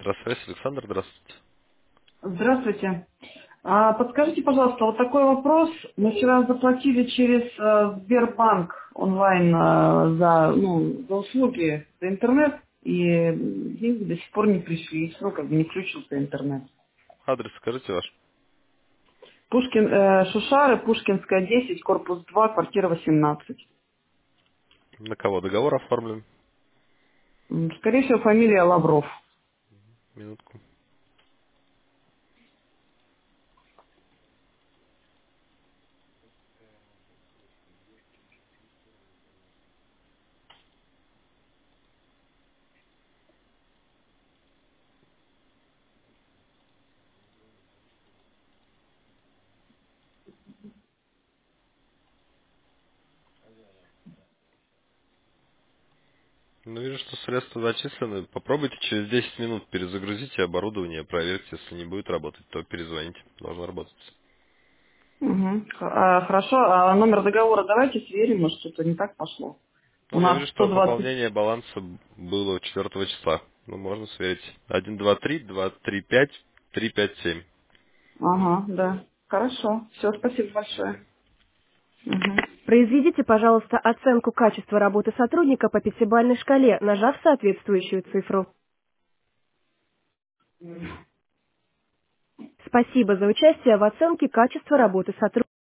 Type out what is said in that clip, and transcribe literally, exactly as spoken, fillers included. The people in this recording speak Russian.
Красавец Александр, здравствуйте. Здравствуйте. А, подскажите, пожалуйста, вот такой вопрос. Мы вчера заплатили через э, Сбербанк онлайн э, за, ну, за услуги, за интернет, и деньги до сих пор не пришли, ну, как бы не включился интернет. Адрес скажите ваш. Пушкин, э, Шушары, Пушкинская, десять, корпус два, квартира восемнадцать. На кого договор оформлен? М, Скорее всего, фамилия Лавров. Минутку. Ну, вижу, что средства зачислены. Попробуйте через десять минут перезагрузите оборудование, проверьте, если не будет работать, то перезвоните. Должно работать. Мгм. Х- а, хорошо, а номер договора давайте сверим, может, что-то не так пошло. Ну, У я нас вижу, сто что двадцать. пополнение баланса было четвёртого числа. Ну, можно сверить. Один, два, три, два, три, пять, три, пять, семь. Ага, да. Хорошо. Все, спасибо большое. Мгм. Произведите, пожалуйста, оценку качества работы сотрудника по пятибалльной шкале, нажав соответствующую цифру. Спасибо за участие в оценке качества работы сотрудника.